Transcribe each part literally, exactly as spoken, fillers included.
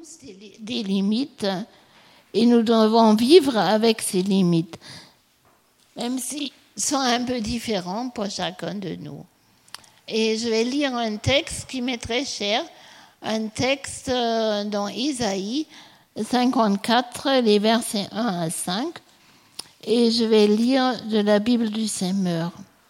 tous des, des limites et nous devons vivre avec ces limites, même s'ils sont un peu différents pour chacun de nous. Et je vais lire un texte qui m'est très cher, un texte dans Isaïe cinquante-quatre, les versets un à cinq, et je vais lire de la Bible du Semeur.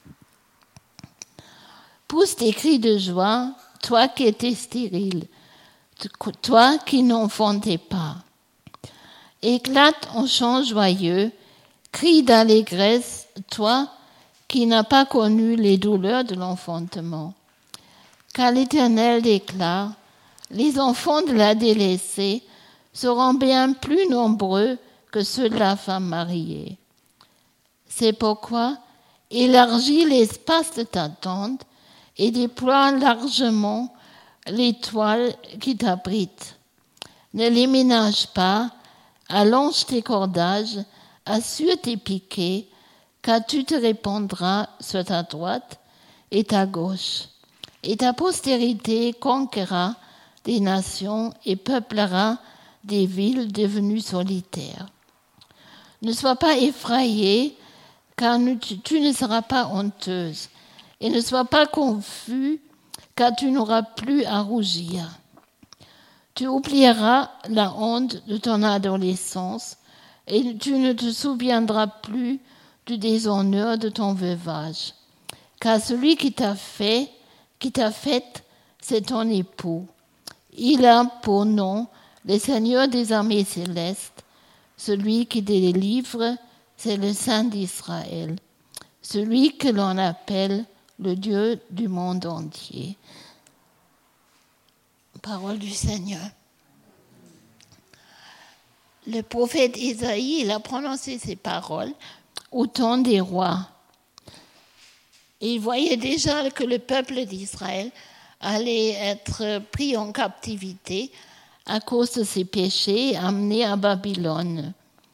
Pousse des cris de joie, toi qui étais stérile, toi qui n'enfantais pas. Éclate en chant joyeux, crie d'allégresse, toi qui n'as pas connu les douleurs de l'enfantement. Car l'Éternel déclare, les enfants de la délaissée seront bien plus nombreux que ceux de la femme mariée. C'est pourquoi élargis l'espace de ta tente et déploie largement les toiles qui t'abritent. Ne les ménage pas, allonge tes cordages, assure tes piquets, car tu te répandras sur ta droite et ta gauche. Et ta postérité conquérera des nations et peuplera des villes devenues solitaires. Ne sois pas effrayée, car tu ne seras pas honteuse. Et ne sois pas confus, car tu n'auras plus à rougir. Tu oublieras la honte de ton adolescence et tu ne te souviendras plus du déshonneur de ton veuvage. Car celui qui t'a fait, qui t'a faite, c'est ton époux. Il a pour nom le Seigneur des armées célestes. Celui qui te délivre, c'est le Saint d'Israël. Celui que l'on appelle le Dieu du monde entier. Parole du Seigneur. Le prophète Isaïe, il a prononcé ces paroles au temps des rois. Et il voyait déjà que le peuple d'Israël allait être pris en captivité à cause de ses péchés, amené à Babylone.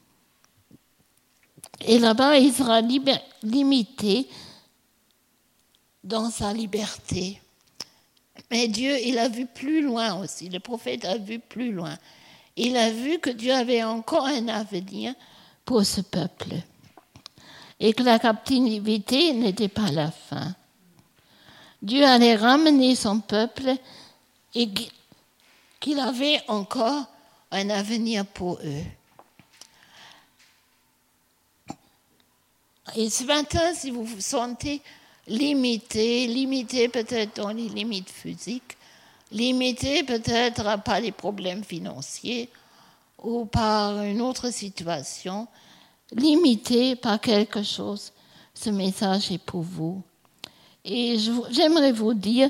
Et là-bas, il sera liber- limité dans sa liberté. Mais Dieu, il a vu plus loin aussi. Le prophète a vu plus loin. Il a vu que Dieu avait encore un avenir pour ce peuple. Et que la captivité n'était pas la fin. Dieu allait ramener son peuple et qu'il avait encore un avenir pour eux. Et ce matin, si vous vous sentez limité, limité peut-être dans les limites physiques, limité peut-être par les problèmes financiers ou par une autre situation, limité par quelque chose, ce message est pour vous. Et je, j'aimerais vous dire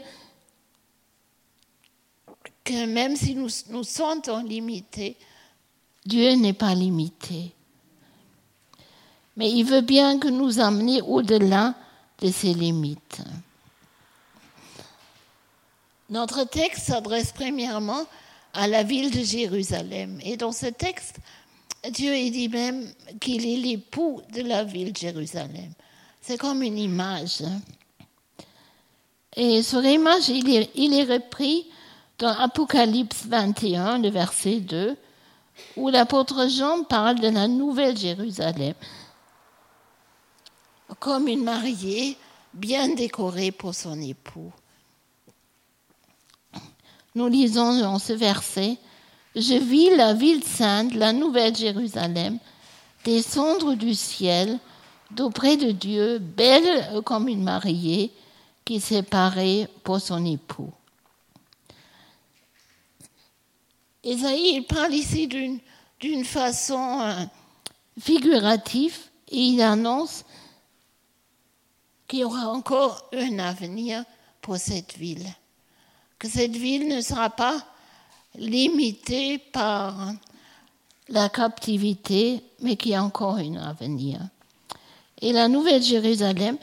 que même si nous nous sentons limités, Dieu n'est pas limité. Mais il veut bien que nous amener au-delà de ses limites. Notre texte s'adresse premièrement à la ville de Jérusalem. Et dans ce texte, Dieu dit même qu'il est l'époux de la ville de Jérusalem. C'est comme une image. Et sur l'image, il est, il est repris dans Apocalypse vingt et un, le verset deux, où l'apôtre Jean parle de la nouvelle Jérusalem, comme une mariée bien décorée pour son époux. Nous lisons dans ce verset, « Je vis la ville sainte, la nouvelle Jérusalem, descendre du ciel, d'auprès de Dieu, belle comme une mariée qui s'est parée pour son époux. » Ésaïe, il parle ici d'une, d'une façon euh, figurative et il annonce qu'il y aura encore un avenir pour cette ville. Que cette ville ne sera pas limitée par la captivité, mais qu'il y a encore un avenir. Et la Nouvelle Jérusalem,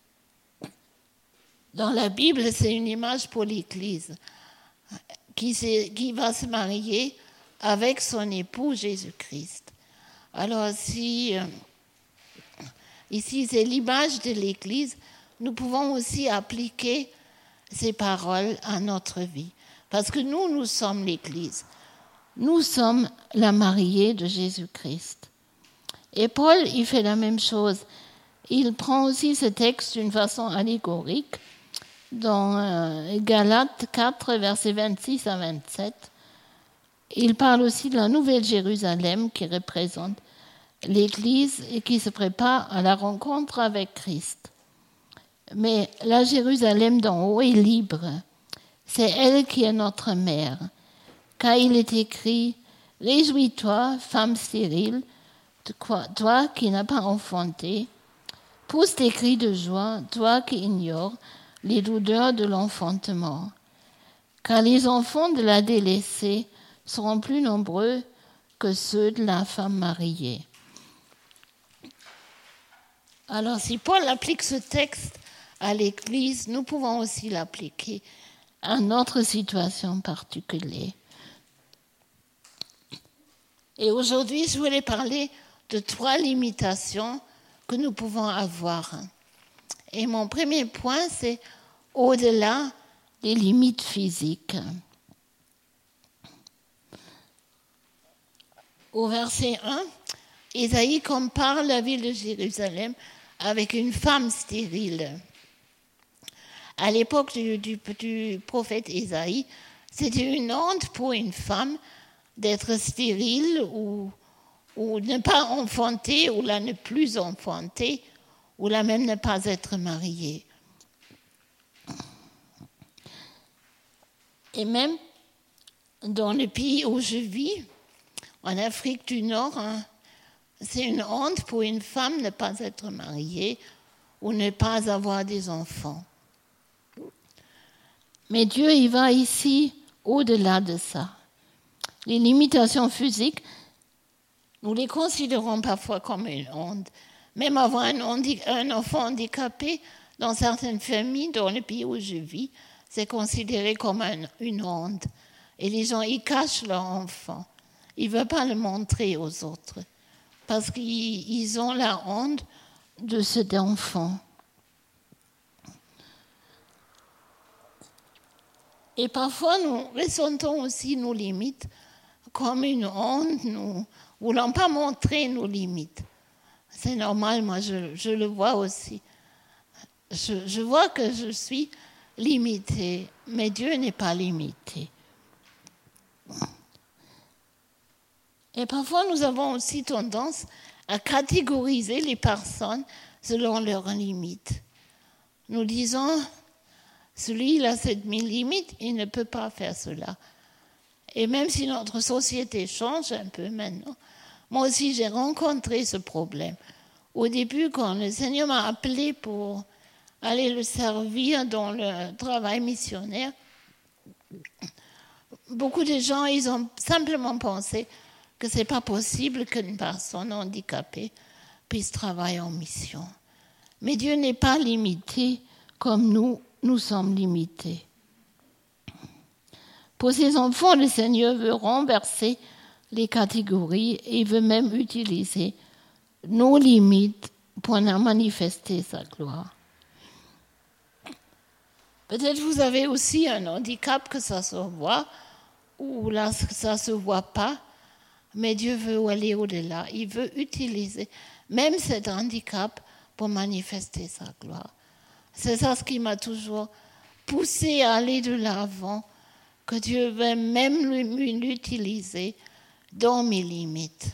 dans la Bible, c'est une image pour l'Église qui, qui va se marier avec son époux Jésus-Christ. Alors, si euh, ici c'est l'image de l'Église, nous pouvons aussi appliquer ces paroles à notre vie. Parce que nous, nous sommes l'Église. Nous sommes la mariée de Jésus-Christ. Et Paul, il fait la même chose. Il prend aussi ce texte d'une façon allégorique dans euh, Galates quatre, versets vingt-six à vingt-sept. Il parle aussi de la Nouvelle Jérusalem qui représente l'Église et qui se prépare à la rencontre avec Christ. Mais la Jérusalem d'en haut est libre. C'est elle qui est notre mère. Car il est écrit « Réjouis-toi, femme stérile, toi qui n'as pas enfanté. Pousse tes cris de joie, toi qui ignores les douleurs de l'enfantement. Car les enfants de la délaissée seront plus nombreux que ceux de la femme mariée. » Alors, si Paul applique ce texte à l'Église, nous pouvons aussi l'appliquer à notre situation particulière. Et aujourd'hui, je voulais parler de trois limitations que nous pouvons avoir. Et mon premier point, c'est au-delà des limites physiques. Au verset un, Ésaïe compare la ville de Jérusalem avec une femme stérile. À l'époque du, du, du prophète Ésaïe, c'était une honte pour une femme d'être stérile ou, ou ne pas enfanter, ou là ne plus enfanter, ou là même ne pas être mariée. Et même dans le pays où je vis, en Afrique du Nord, hein, c'est une honte pour une femme de ne pas être mariée ou ne pas avoir des enfants. Mais Dieu, il va ici au-delà de ça. Les limitations physiques, nous les considérons parfois comme une honte. Même avoir un, handi- un enfant handicapé, dans certaines familles, dans le pays où je vis, c'est considéré comme un, une honte. Et les gens, ils cachent leur enfant. Ils ne veulent pas le montrer aux autres. Parce qu'ils ils ont la honte de cet enfant. Et parfois, nous ressentons aussi nos limites comme une honte, nous ne voulons pas montrer nos limites. C'est normal, moi je, je le vois aussi. Je, je vois que je suis limitée, mais Dieu n'est pas limité. Et parfois, nous avons aussi tendance à catégoriser les personnes selon leurs limites. Nous disons, celui-là, cette limite, il ne peut pas faire cela. Et même si notre société change un peu maintenant, moi aussi j'ai rencontré ce problème. Au début, quand le Seigneur m'a appelé pour aller le servir dans le travail missionnaire, beaucoup de gens, ils ont simplement pensé que ce n'est pas possible qu'une personne handicapée puisse travailler en mission. Mais Dieu n'est pas limité comme nous, nous sommes limités. Pour ses enfants, le Seigneur veut renverser les catégories et veut même utiliser nos limites pour manifester sa gloire. Peut-être vous avez aussi un handicap que ça se voit ou là que ça ne se voit pas, mais Dieu veut aller au-delà. Il veut utiliser même cet handicap pour manifester sa gloire. C'est ça ce qui m'a toujours poussé à aller de l'avant, que Dieu veut même l'utiliser dans mes limites.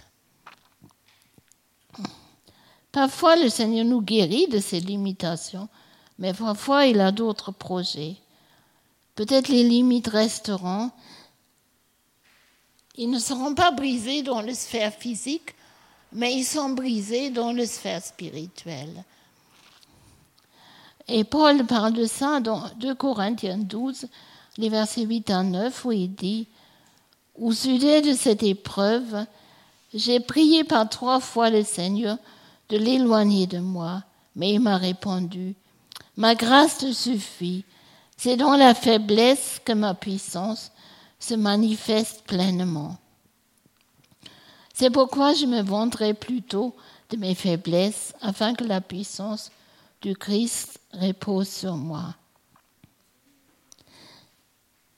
Parfois, le Seigneur nous guérit de ces limitations, mais parfois, il a d'autres projets. Peut-être les limites resteront. Ils ne seront pas brisés dans la sphère physique, mais ils sont brisés dans la sphère spirituelle. Et Paul parle de ça dans deux Corinthiens douze, les versets huit à neuf, où il dit « Au sujet de cette épreuve, j'ai prié par trois fois le Seigneur de l'éloigner de moi, mais il m'a répondu « Ma grâce te suffit, c'est dans la faiblesse que ma puissance se manifeste pleinement. C'est pourquoi je me vanterai plutôt de mes faiblesses, afin que la puissance du Christ repose sur moi. »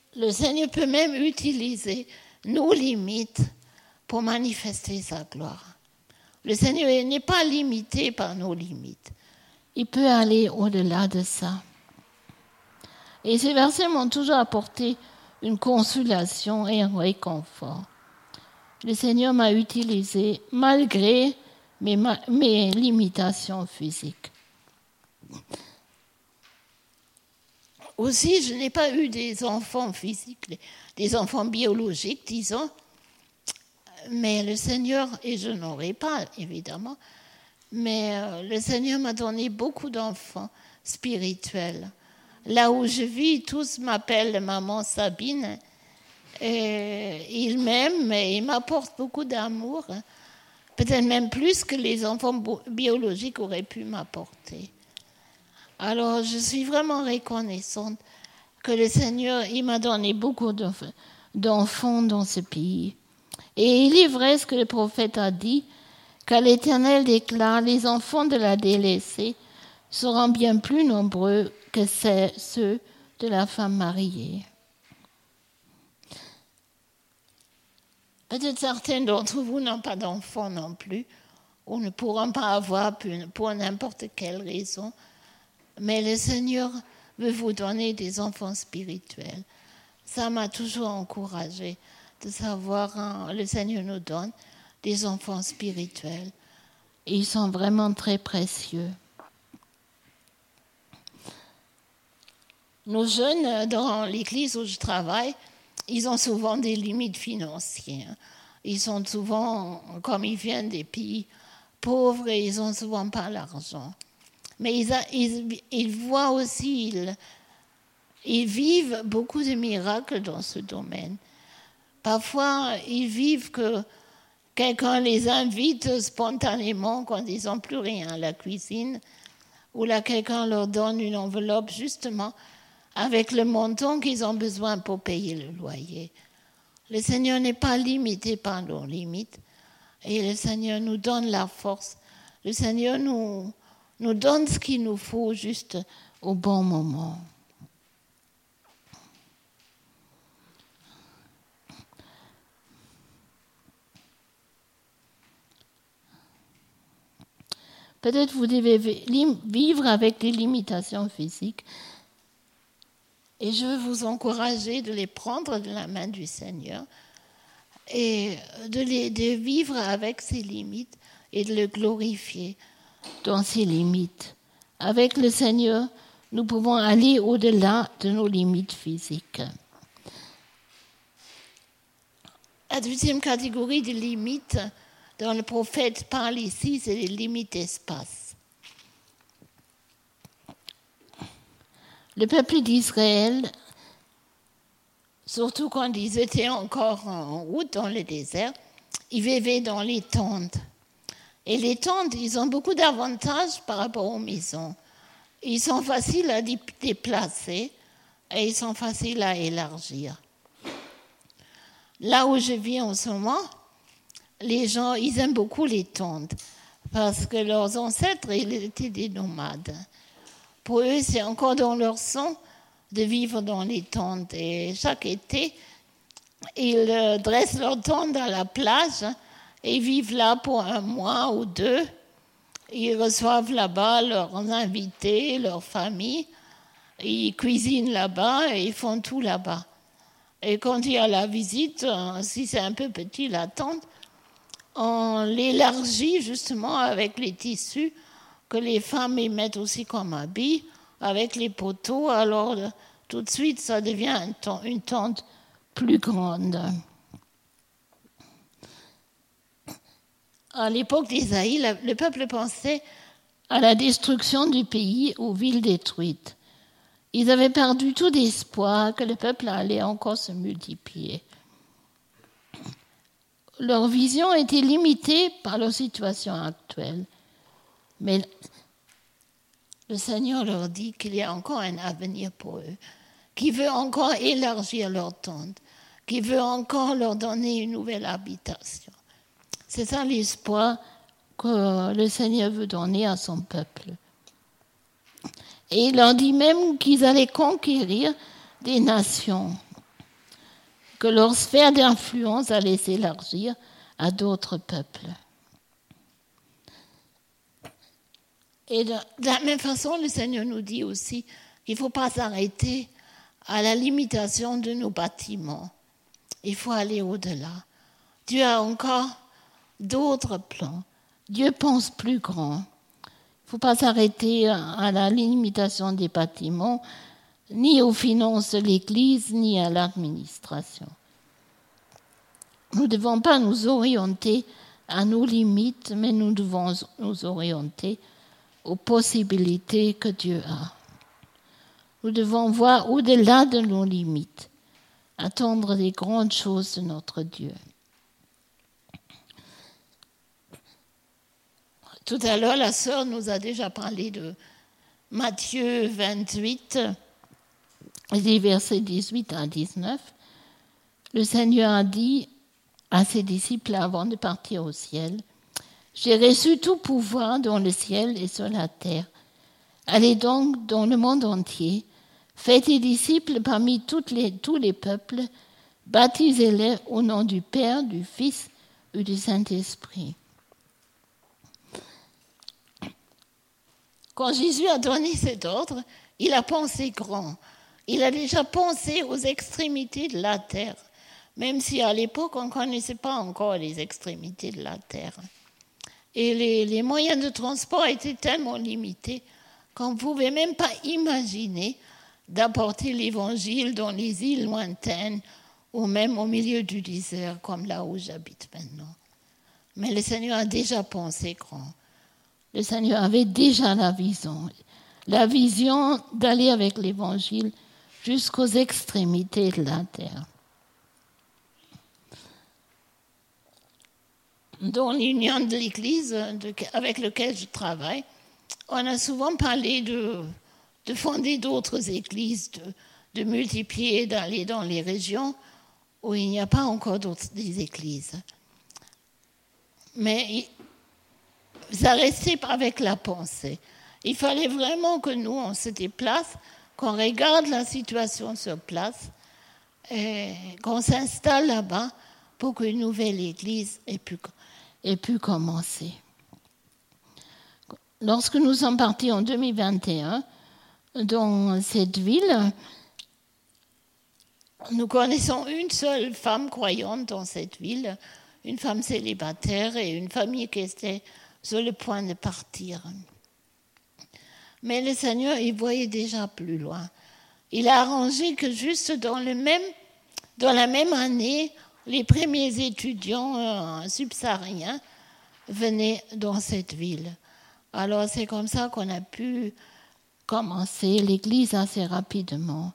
Le Seigneur peut même utiliser nos limites pour manifester sa gloire. Le Seigneur n'est pas limité par nos limites. Il peut aller au-delà de ça. Et ces versets m'ont toujours apporté une consolation et un réconfort. Le Seigneur m'a utilisé malgré mes, mes limitations physiques. Aussi, je n'ai pas eu des enfants physiques, des enfants biologiques, disons, mais le Seigneur, et je n'aurai pas, évidemment, mais le Seigneur m'a donné beaucoup d'enfants spirituels. Là où je vis, tous m'appellent maman Sabine. Et ils m'aiment et ils m'apportent beaucoup d'amour, peut-être même plus que les enfants biologiques auraient pu m'apporter. Alors, je suis vraiment reconnaissante que le Seigneur, il m'a donné beaucoup d'enfants dans ce pays. Et il est vrai ce que le prophète a dit, qu'à l'Éternel déclare, les enfants de la délaissée seront bien plus nombreux que ceux de la femme mariée. Peut-être certains d'entre vous n'ont pas d'enfants non plus, ou ne pourront pas avoir pour n'importe quelle raison, mais le Seigneur veut vous donner des enfants spirituels. Ça m'a toujours encouragée de savoir que le Seigneur nous donne des enfants spirituels. Et ils sont vraiment très précieux. Nos jeunes, dans l'église où je travaille, ils ont souvent des limites financières. Ils sont souvent, comme ils viennent des pays pauvres, et ils n'ont souvent pas l'argent. Mais ils, a, ils, ils voient aussi, ils, ils vivent beaucoup de miracles dans ce domaine. Parfois, ils vivent que quelqu'un les invite spontanément quand ils n'ont plus rien à la cuisine, ou là, quelqu'un leur donne une enveloppe justement avec le montant qu'ils ont besoin pour payer le loyer. Le Seigneur n'est pas limité par nos limites et le Seigneur nous donne la force. Le Seigneur nous, nous donne ce qu'il nous faut juste au bon moment. Peut-être vous devez vivre avec des limitations physiques. Et je veux vous encourager de les prendre de la main du Seigneur et de, les, de vivre avec ses limites et de le glorifier dans ses limites. Avec le Seigneur, nous pouvons aller au-delà de nos limites physiques. La deuxième catégorie de limites dont le prophète parle ici, c'est les limites d'espace. Le peuple d'Israël, surtout quand ils étaient encore en route dans le désert, ils vivaient dans les tentes. Et les tentes, ils ont beaucoup d'avantages par rapport aux maisons. Ils sont faciles à déplacer et ils sont faciles à élargir. Là où je vis en ce moment, les gens, ils aiment beaucoup les tentes parce que leurs ancêtres, ils étaient des nomades. Pour eux, c'est encore dans leur sang de vivre dans les tentes. Et chaque été, ils dressent leurs tentes à la plage et vivent là pour un mois ou deux. Ils reçoivent là-bas leurs invités, leurs familles. Ils cuisinent là-bas et ils font tout là-bas. Et quand il y a la visite, si c'est un peu petit la tente, on l'élargit justement avec les tissus que les femmes y mettent aussi comme habit, avec les poteaux. Alors, tout de suite, ça devient une tente plus grande. À l'époque d'Isaïe, le peuple pensait à la destruction du pays aux villes détruites. Ils avaient perdu tout espoir que le peuple allait encore se multiplier. Leur vision était limitée par leur situation actuelle. Mais le Seigneur leur dit qu'il y a encore un avenir pour eux, qu'il veut encore élargir leur tente, qu'il veut encore leur donner une nouvelle habitation. C'est ça l'espoir que le Seigneur veut donner à son peuple. Et il leur dit même qu'ils allaient conquérir des nations. que leur sphère d'influence allait s'élargir à d'autres peuples. Et de, de la même façon, le Seigneur nous dit aussi qu'il ne faut pas s'arrêter à la limitation de nos bâtiments. Il faut aller au-delà. Dieu a encore d'autres plans. Dieu pense plus grand. Il ne faut pas s'arrêter à la limitation des bâtiments, ni aux finances de l'Église, ni à l'administration. Nous ne devons pas nous orienter à nos limites, mais nous devons nous orienter aux possibilités que Dieu a. Nous devons voir au-delà de nos limites, attendre les grandes choses de notre Dieu. Tout à l'heure, la sœur nous a déjà parlé de Matthieu vingt-huit, les versets dix-huit à dix-neuf. Le Seigneur a dit à ses disciples avant de partir au ciel, « J'ai reçu tout pouvoir dans le ciel et sur la terre. Allez donc dans le monde entier, faites des disciples parmi toutes les, tous les peuples, baptisez-les au nom du Père, du Fils et du Saint-Esprit. » Quand Jésus a donné cet ordre, il a pensé grand. Il a déjà pensé aux extrémités de la terre, même si à l'époque, on ne connaissait pas encore les extrémités de la terre. Et les, les moyens de transport étaient tellement limités qu'on ne pouvait même pas imaginer d'apporter l'évangile dans les îles lointaines ou même au milieu du désert, comme là où j'habite maintenant. Mais le Seigneur a déjà pensé grand. Le Seigneur avait déjà la vision, la vision d'aller avec l'évangile jusqu'aux extrémités de la terre. Dans l'union de l'Église de, avec laquelle je travaille, on a souvent parlé de, de fonder d'autres églises, de, de multiplier, d'aller dans les régions où il n'y a pas encore d'autres des églises. Mais ça restait avec la pensée. Il fallait vraiment que nous, on se déplace, qu'on regarde la situation sur place, et qu'on s'installe là-bas pour qu'une nouvelle église ait pu, ait pu commencer. Lorsque nous sommes partis en deux mille vingt et un dans cette ville, nous connaissons une seule femme croyante dans cette ville, une femme célibataire et une famille qui était sur le point de partir. Mais le Seigneur, il voyait déjà plus loin. Il a arrangé que juste dans, le même, dans la même année, les premiers étudiants euh, subsahariens venaient dans cette ville. Alors c'est comme ça qu'on a pu commencer l'église assez rapidement.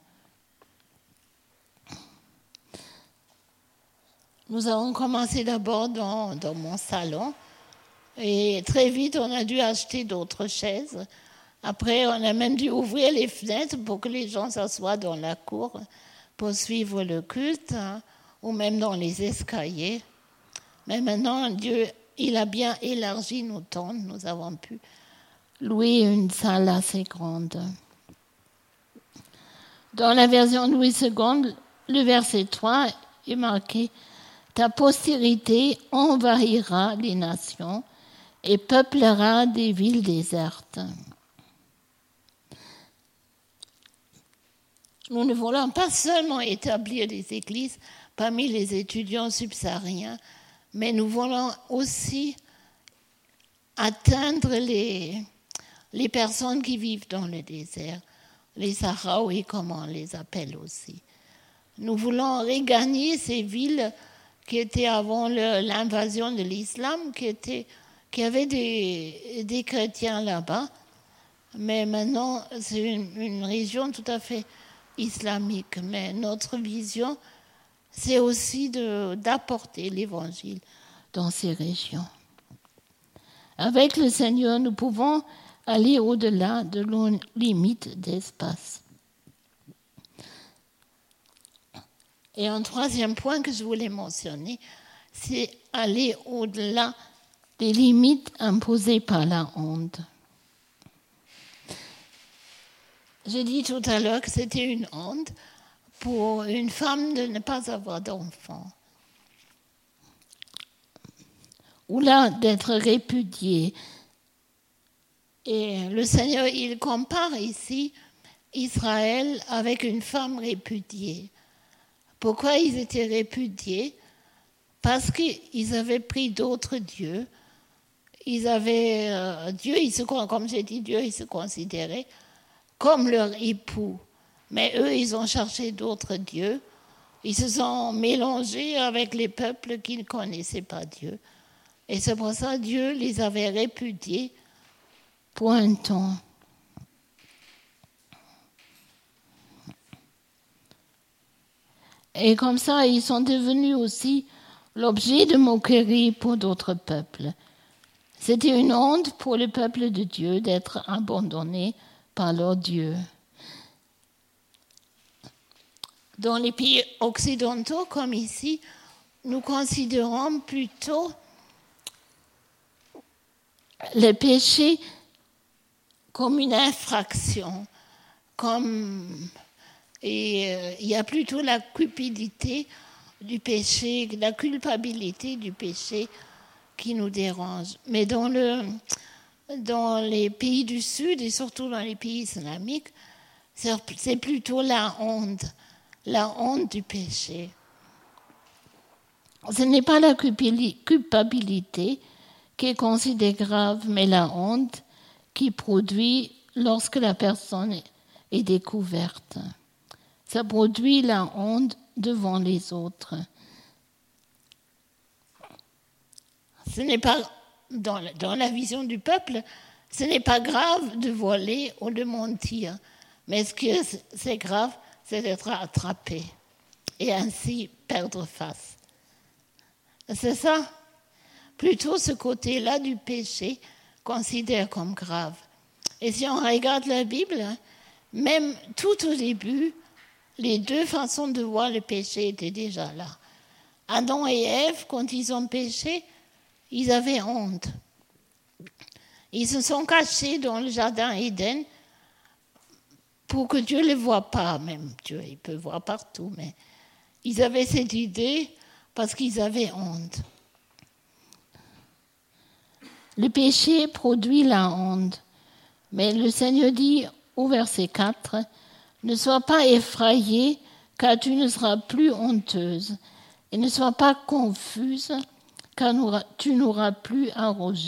Nous avons commencé d'abord dans, dans mon salon et très vite on a dû acheter d'autres chaises. Après on a même dû ouvrir les fenêtres pour que les gens s'assoient dans la cour pour suivre le culte, hein, ou même dans les escaliers. Mais maintenant Dieu, il a bien élargi nos tentes, nous avons pu louer une salle assez grande. Dans la version Louis deux, le verset trois est marqué « Ta postérité envahira les nations et peuplera des villes désertes. » Nous ne voulons pas seulement établir des églises parmi les étudiants subsahariens, mais nous voulons aussi atteindre les, les personnes qui vivent dans le désert, les Sahraouis, comme on les appelle aussi. Nous voulons regagner ces villes qui étaient avant le, l'invasion de l'islam, qui, étaient, qui avaient des, des chrétiens là-bas, mais maintenant c'est une, une région tout à fait islamique. Mais notre vision, c'est aussi de, d'apporter l'évangile dans ces régions. Avec le Seigneur, nous pouvons aller au-delà de nos limites d'espace. Et un troisième point que je voulais mentionner, c'est aller au-delà des limites imposées par la honte. J'ai dit tout à l'heure que c'était une honte pour une femme de ne pas avoir d'enfant. Ou là, d'être répudiée. Et le Seigneur, il compare ici Israël avec une femme répudiée. Pourquoi ils étaient répudiés? Parce qu'ils avaient pris d'autres dieux. Ils avaient euh, Dieu, ils se, comme j'ai dit, Dieu, ils se considéraient comme leur époux. Mais eux, ils ont cherché d'autres dieux. Ils se sont mélangés avec les peuples qui ne connaissaient pas Dieu. Et c'est pour ça que Dieu les avait répudiés pour un temps. Et comme ça, ils sont devenus aussi l'objet de moquerie pour d'autres peuples. C'était une honte pour le peuple de Dieu d'être abandonné par leur Dieu. Dans les pays occidentaux, comme ici, nous considérons plutôt le péché comme une infraction, comme et euh, il y a plutôt la cupidité du péché, la culpabilité du péché qui nous dérange. Mais dans, le, dans les pays du Sud et surtout dans les pays islamiques, c'est, c'est plutôt la honte, la honte du péché. Ce n'est pas la culpabilité qui est considérée grave, mais la honte qui produit lorsque la personne est découverte. Ça produit la honte devant les autres. Ce n'est pas, dans la, dans la vision du peuple, ce n'est pas grave de voler ou de mentir. Mais ce qui est, c'est grave, c'est d'être attrapé et ainsi perdre face. C'est ça. Plutôt ce côté-là du péché considère comme grave. Et si on regarde la Bible, même tout au début, les deux façons de voir le péché étaient déjà là. Adam et Ève, quand ils ont péché, ils avaient honte. Ils se sont cachés dans le jardin Éden pour que Dieu ne les voie pas. Même Dieu, il peut voir partout, mais ils avaient cette idée parce qu'ils avaient honte. Le péché produit la honte. Mais le Seigneur dit au verset quatre, « Ne sois pas effrayée, car tu ne seras plus honteuse, et ne sois pas confuse, car tu n'auras plus à rougir. »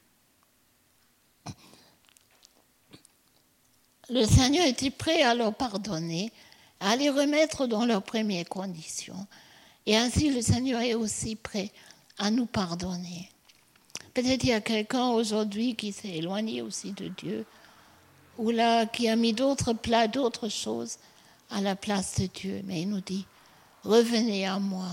Le Seigneur était prêt à leur pardonner, à les remettre dans leurs premières conditions. Et ainsi, le Seigneur est aussi prêt à nous pardonner. Peut-être il y a quelqu'un aujourd'hui qui s'est éloigné aussi de Dieu, ou là, qui a mis d'autres plats, d'autres choses à la place de Dieu. Mais il nous dit, revenez à moi.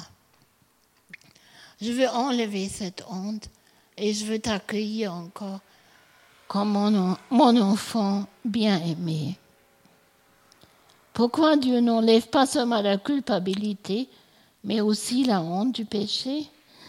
Je veux enlever cette honte et je veux t'accueillir encore comme mon, mon enfant bien-aimé. Pourquoi Dieu n'enlève pas seulement la culpabilité, mais aussi la honte du péché?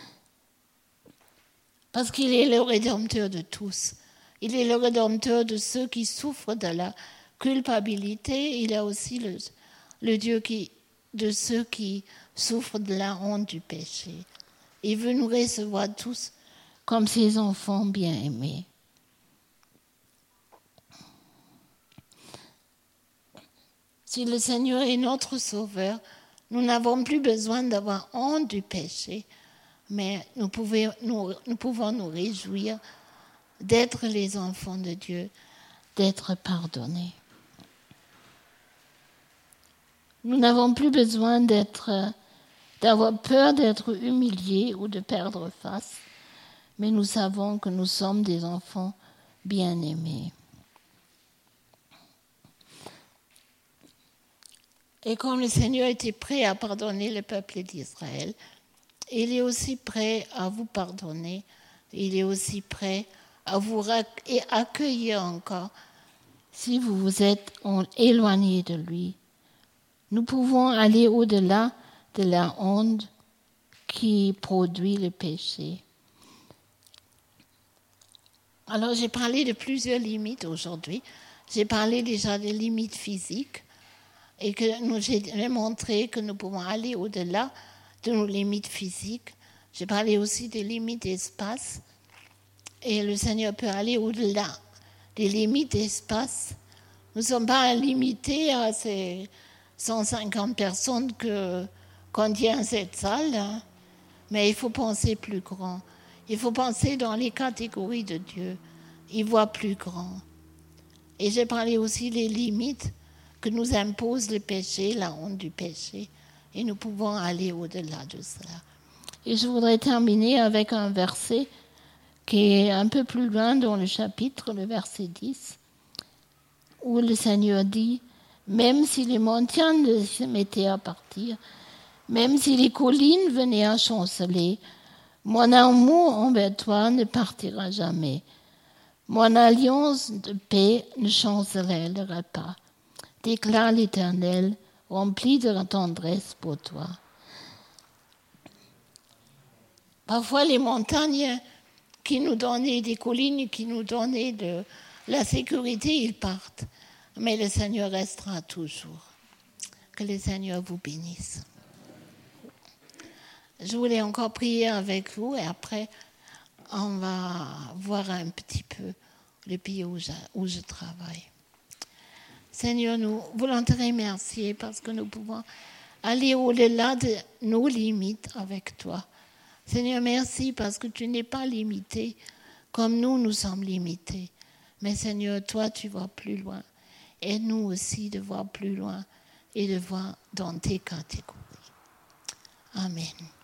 Parce qu'il est le rédempteur de tous. Il est le rédempteur de ceux qui souffrent de la culpabilité. Il est aussi le, le Dieu qui, de ceux qui souffrent de la honte du péché. Il veut nous recevoir tous comme ses enfants bien-aimés. Si le Seigneur est notre Sauveur, nous n'avons plus besoin d'avoir honte du péché, mais nous pouvons nous, nous pouvons nous réjouir d'être les enfants de Dieu, d'être pardonnés. Nous n'avons plus besoin d'être, d'avoir peur d'être humiliés ou de perdre face, mais nous savons que nous sommes des enfants bien-aimés. Et comme le Seigneur était prêt à pardonner le peuple d'Israël, il est aussi prêt à vous pardonner. Il est aussi prêt à vous accueillir encore si vous vous êtes éloigné de lui. Nous pouvons aller au-delà de la honte qui produit le péché. Alors j'ai parlé de plusieurs limites aujourd'hui. J'ai parlé déjà des limites physiques. et que nous j'ai montré que nous pouvons aller au-delà de nos limites physiques. J'ai parlé aussi des limites d'espace, et le Seigneur peut aller au-delà des limites d'espace. Nous ne sommes pas limités à ces cent cinquante personnes que contient cette salle, hein, mais il faut penser plus grand. Il faut penser dans les catégories de Dieu. Il voit plus grand. Et j'ai parlé aussi des limites que nous impose le péché, la honte du péché. Et nous pouvons aller au-delà de cela. Et je voudrais terminer avec un verset qui est un peu plus loin dans le chapitre, le verset dix, où le Seigneur dit « Même si les montagnes se mettaient à partir, même si les collines venaient à chanceler, mon amour envers toi ne partira jamais. Mon alliance de paix ne chancelera pas. Déclare l'Éternel, rempli de tendresse pour toi. » Parfois, les montagnes qui nous donnaient des collines, qui nous donnaient de la sécurité, ils partent. Mais le Seigneur restera toujours. Que le Seigneur vous bénisse. Je voulais encore prier avec vous et après, on va voir un petit peu le pays où je, où je travaille. Seigneur, nous voulons te remercier parce que nous pouvons aller au-delà de nos limites avec toi. Seigneur, merci parce que tu n'es pas limité comme nous, nous sommes limités. Mais Seigneur, toi, tu vois plus loin. Et nous aussi de voir plus loin et de voir dans tes catégories. Amen.